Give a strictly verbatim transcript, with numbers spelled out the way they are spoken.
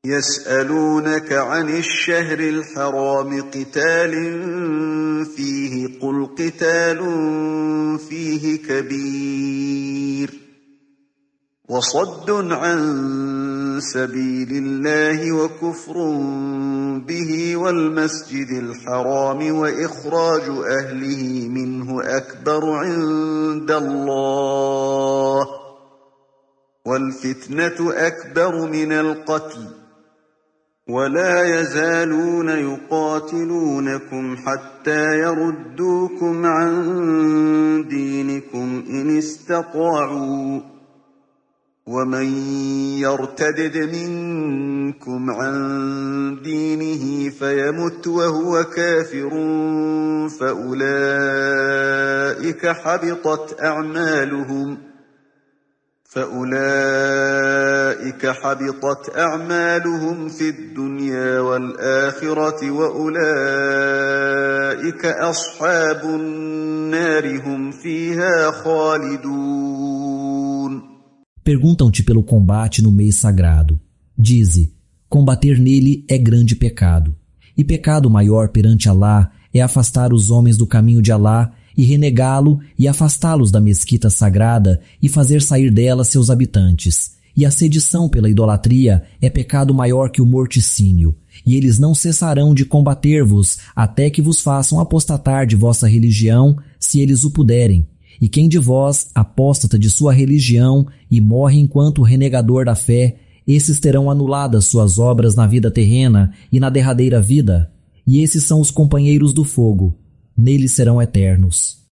يسألونك عن الشهر الحرام قتال فيه قل قتال فيه كبير وصد عن سبيل الله وكفر به والمسجد الحرام وإخراج أهله منه أكبر عند الله والفتنة أكبر من القتل ولا يزالون يقاتلونكم حتى يردوكم عن دينكم إن استطاعوا ومن يرتدد منكم عن دينه فيمت وهو كافر فأولئك حبطت أعمالهم فأولئك حبطت أعمالهم في الدنيا والآخرة وأولئك أصحاب النار هم فيها خالدون. Perguntam-te pelo combate no mês sagrado. Dize, combater nele é grande pecado. E pecado maior perante Alá é afastar os homens do caminho de Alá e renegá-lo e afastá-los da mesquita sagrada e fazer sair dela seus habitantes. E a sedição pela idolatria é pecado maior que o morticínio. E eles não cessarão de combater-vos até que vos façam apostatar de vossa religião, se eles o puderem. E quem de vós apóstata de sua religião e morre enquanto renegador da fé, esses terão anuladas suas obras na vida terrena e na derradeira vida. E esses são os companheiros do fogo. Neles serão eternos.